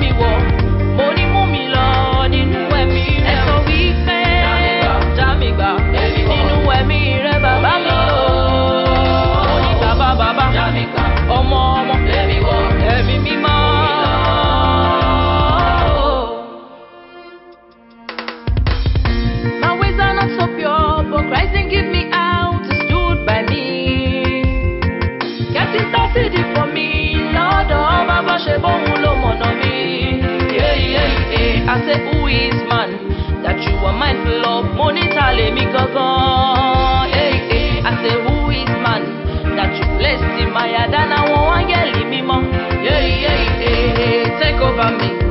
mi wọ̀, mo ní mú mi lọ nínú ẹ̀mí rẹ̀. Ẹ sọ wípé já mi gbà nínú ẹ̀mí rẹ̀ bàbá mi o. Mo ní bàbá já mi gbà, ọmọ ẹ̀mí wọ̀, ẹ̀mí mímọ́. My ways are not so pure, but Christ didn't give me out, He stood by me. Kept interceding for me, Lord, oh, Baba, she bone lo mono me. I say, who is man that you are mindful of? Money tale me gaga. I say, who is man that you blessed him? I had an hour, one girl, me mom. Take over me.